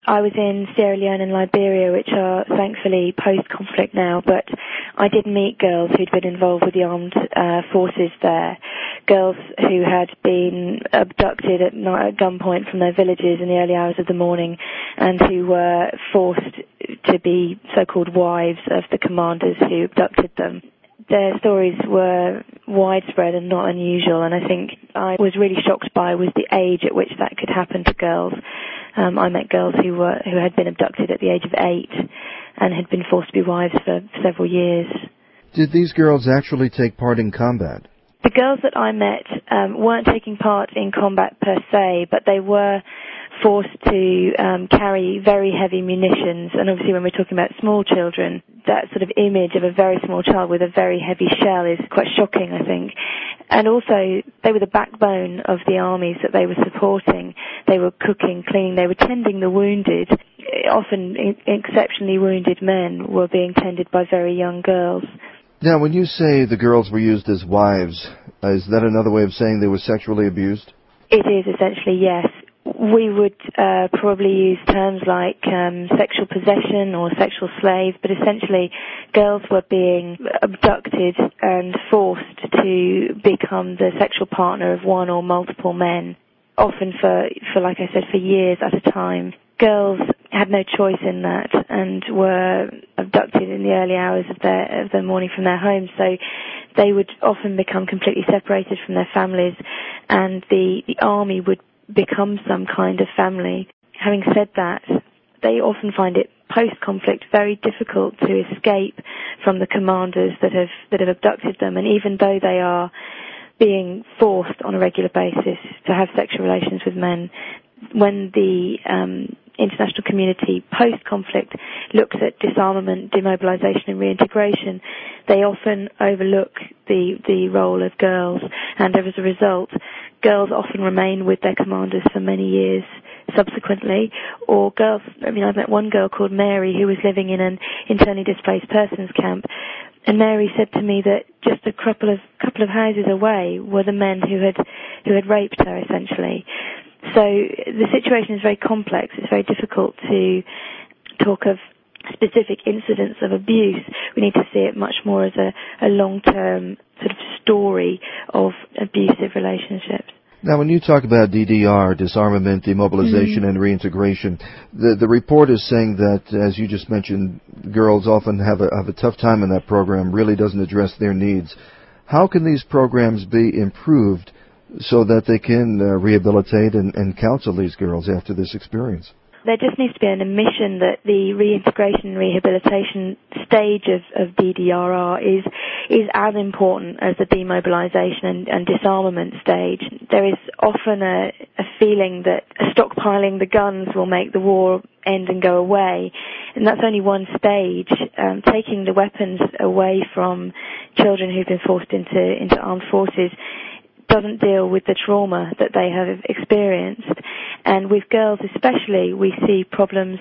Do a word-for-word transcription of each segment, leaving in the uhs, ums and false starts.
I was in Sierra Leone and Liberia, which are thankfully post-conflict now, but I did meet girls who'd been involved with the armed uh, forces there, girls who had been abducted at night at gunpoint from their villages in the early hours of the morning and who were forced to be so-called wives of the commanders who abducted them. Their stories were widespread and not unusual, and I think I was really shocked by was the age at which that could happen to girls. Um, I met girls who were who had been abducted at the age of eight and had been forced to be wives for several years. Did these girls actually take part in combat? The girls that I met um, weren't taking part in combat per se, but they were forced to um, carry very heavy munitions. And obviously when we're talking about small children, that sort of image of a very small child with a very heavy shell is quite shocking, I think. And also, they were the backbone of the armies that they were supporting. They were cooking, cleaning, they were tending the wounded. Often exceptionally wounded men were being tended by very young girls. Now, when you say the girls were used as wives, uh, is that another way of saying they were sexually abused? It is, essentially, yes. We would uh, probably use terms like um, sexual possession or sexual slave, but essentially girls were being abducted and forced to become the sexual partner of one or multiple men, often for, for like I said, for years at a time. Girls had no choice in that and were abducted in the early hours of their of the morning from their homes, so they would often become completely separated from their families, and the, the army would become some kind of family. Having said that, they often find it post-conflict very difficult to escape from the commanders that have that have abducted them, and even though they are being forced on a regular basis to have sexual relations with men, when the um, international community post-conflict looks at disarmament, demobilization and reintegration, they often overlook the the role of girls, and as a result, girls often remain with their commanders for many years subsequently, or girls, I mean, I met one girl called Mary who was living in an internally displaced persons camp, and Mary said to me that just a couple of couple of houses away were the men who had who had raped her, essentially. So the situation is very complex. It's very difficult to talk of specific incidents of abuse. We need to see it much more as a, a long-term sort of story of abusive relationships. Now, when you talk about D D R, disarmament, demobilization, mm-hmm. and reintegration, the, the report is saying that, as you just mentioned, girls often have a, have a tough time in that program, really doesn't address their needs. How can these programs be improved so that they can uh, rehabilitate and, and counsel these girls after this experience? There just needs to be an admission that the reintegration and rehabilitation stage of, of D D R R is is as important as the demobilization and, and disarmament stage. There is often a, a feeling that stockpiling the guns will make the war end and go away, and that's only one stage. Um, taking the weapons away from children who've been forced into, into armed forces doesn't deal with the trauma that they have experienced. And with girls especially, we see problems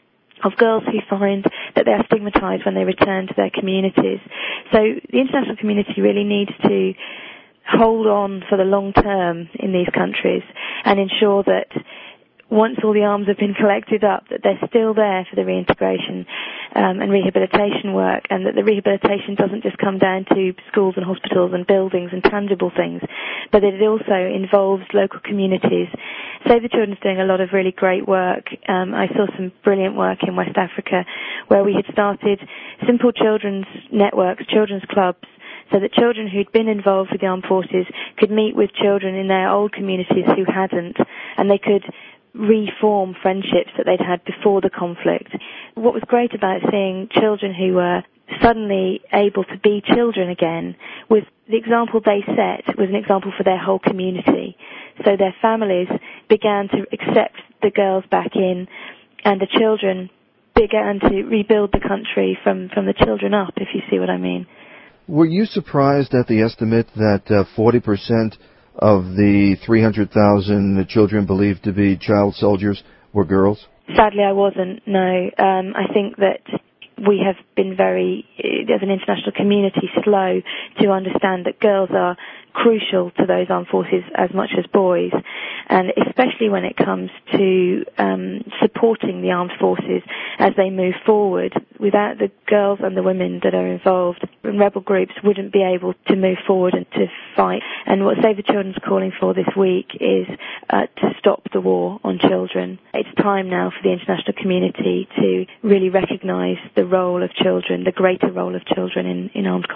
of girls who find that they are stigmatized when they return to their communities. So the international community really needs to hold on for the long term in these countries and ensure that once all the arms have been collected up, that they're still there for the reintegration um, and rehabilitation work, and that the rehabilitation doesn't just come down to schools and hospitals and buildings and tangible things, but that it also involves local communities. Save the Children's doing a lot of really great work. Um, I saw some brilliant work in West Africa where we had started simple children's networks, children's clubs, so that children who'd been involved with the armed forces could meet with children in their old communities who hadn't, and they could reform friendships that they'd had before the conflict. What was great about seeing children who were suddenly able to be children again was the example they set was an example for their whole community. So their families began to accept the girls back in, and the children began to rebuild the country from, from the children up, if you see what I mean. Were you surprised at the estimate that uh, forty percent of the three hundred thousand children believed to be child soldiers were girls? Sadly, I wasn't, no. Um, I think that we have been very, as an international community, slow to understand that girls are crucial to those armed forces as much as boys, and especially when it comes to um, supporting the armed forces as they move forward. Without the girls and the women that are involved, rebel groups wouldn't be able to move forward and to fight. And what Save the Children's calling for this week is uh, to stop the war on children. It's time now for the international community to really recognise the role of children, the greater role of children in, in armed conflict.